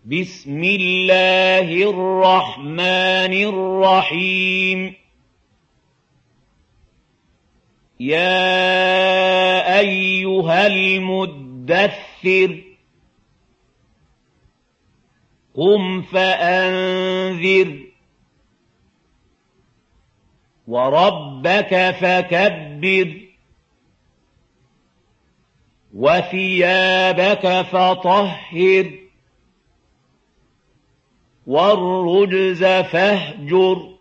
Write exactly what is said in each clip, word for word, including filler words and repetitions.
بسم الله الرحمن الرحيم يا أيها المدثر قم فأنذر وربك فكبر وثيابك فطهر والرجز فاهجر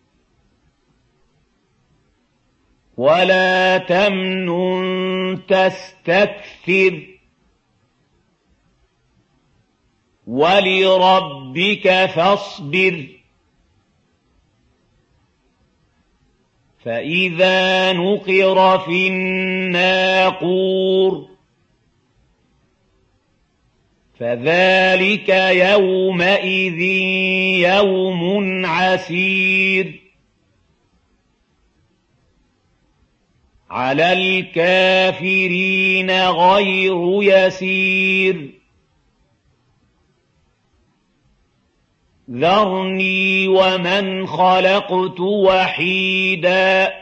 ولا تمنن تستكثر ولربك فاصبر فإذا نقر في الناقور فذلك يومئذ يوم عسير على الكافرين غير يسير ذرني ومن خلقت وحيدا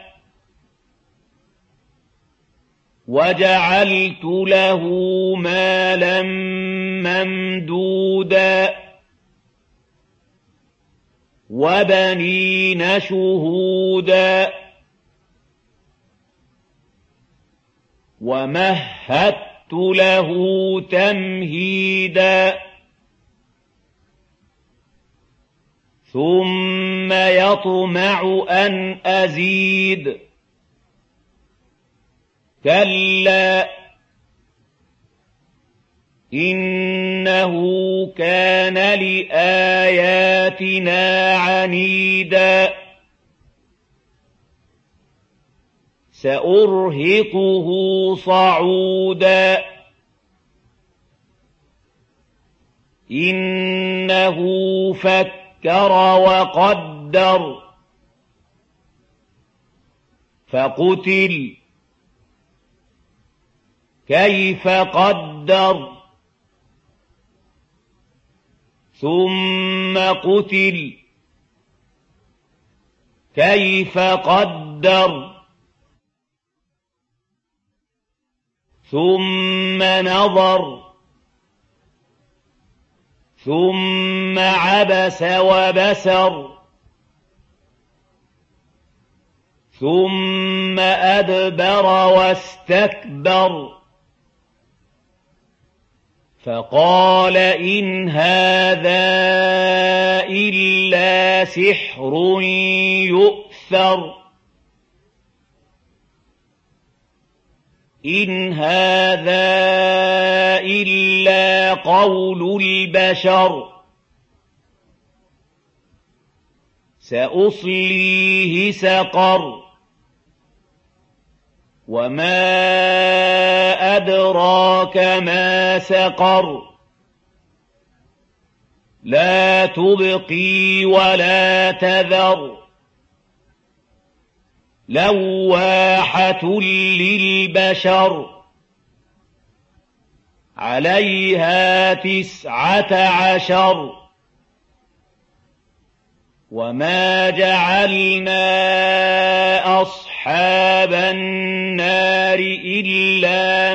وجعلت له مالا ممدودا وبنين شهودا ومهدت له تمهيدا ثم يطمع أن أزيد كلا إنه كان لآياتنا عنيدا سأرهقه صعودا إنه فكر وقدر فقتل كيف قدر ثم قتل كيف قدر ثم نظر ثم عبس وبسر ثم أدبر واستكبر فقال إن هذا إلا سحر يؤثر إن هذا إلا قول البشر سأصليه سقر وما أدراك ما سقر لا تبقي ولا تذر لواحة للبشر عليها تسعة عشر وما جعلنا أصحاب النار إلا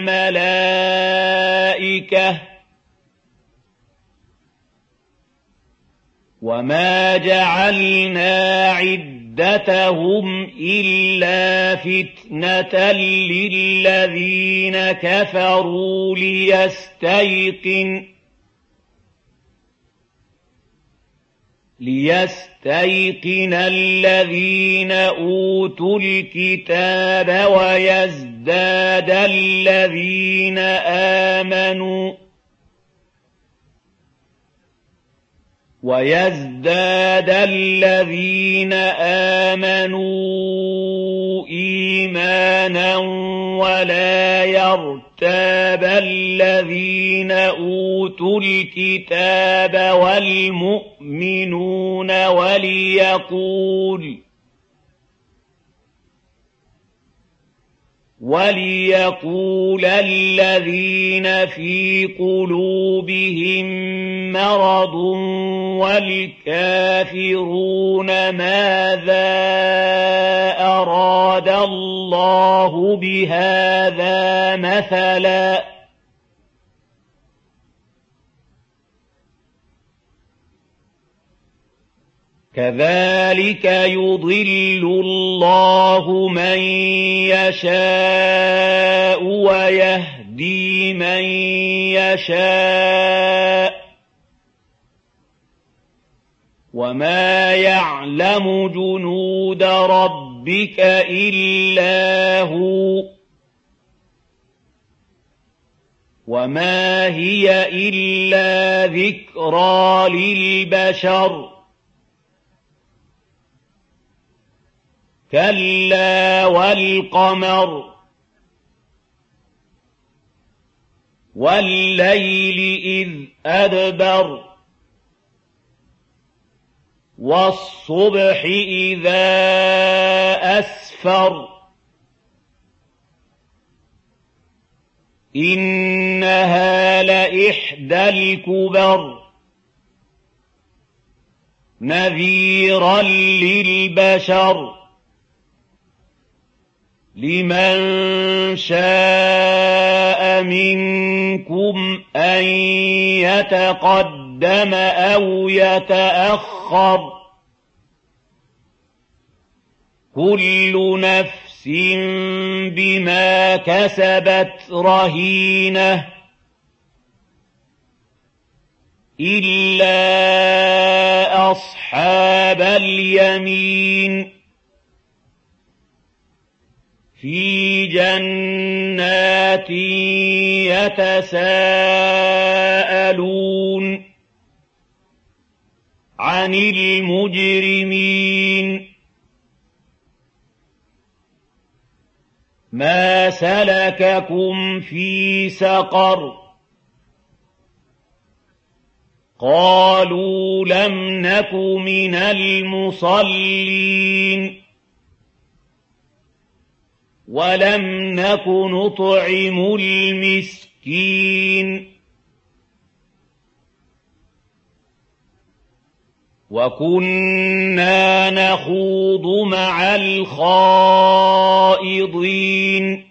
ملائكة وما جعلنا عدتهم إلا فتنة للذين كفروا ليستيقن ليستيقن الذين أوتوا الكتاب ويزداد الذين آمنوا ويزداد الذين آمنوا إيمانا ولا يرتاب الذين أوتوا الكتاب والمؤمنون وليقول وليقول الذين في قلوبهم مرض والكافرون ماذا أراد الله بهذا مثلا كذلك يضل الله من يشاء ويهدي من يشاء وما يعلم جنود ربك إلا هو وما هي إلا ذكرى للبشر كلا والقمر والليل إذ أدبر والصبح إذا أسفر إنها لإحدى الكبر نذيرا للبشر لمن شاء منكم أن يتقدم أو يتأخر كل نفس بما كسبت رهينة إلا أصحاب اليمين في جنات يتساءلون عن المجرمين ما سلككم في سقر قالوا لم نك من المصلين ولم نك نطعم المسكين وكنا نخوض مع الخائضين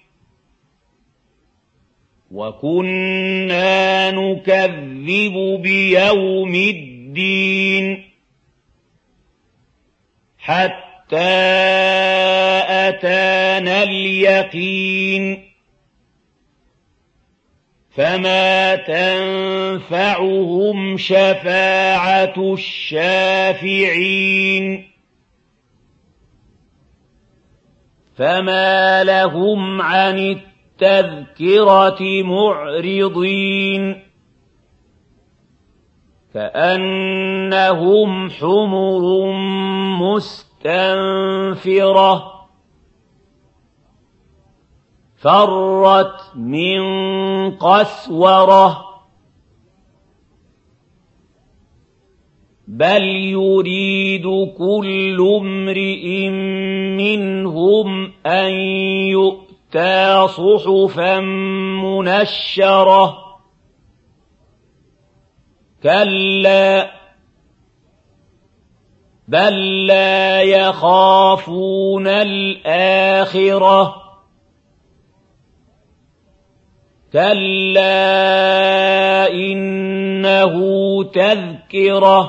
وكنا نكذب بيوم الدين حتى أتانا اليقين فما تنفعهم شفاعة الشافعين فما لهم عن التذكرة معرضين كأنهم حمر مستنفرة فرت من قسورة بل يريد كل امرئ منهم أن يؤتى صحفا منشرة كلا بل لا يخافون الآخرة كلا إنه تذكرة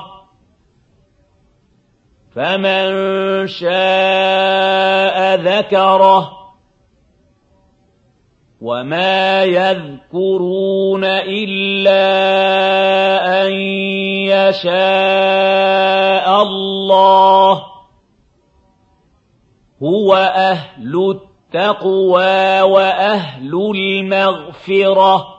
فمن شاء ذكره وما يذكرون إلا أن يشاء الله هو أهل التقوى وأهل المغفرة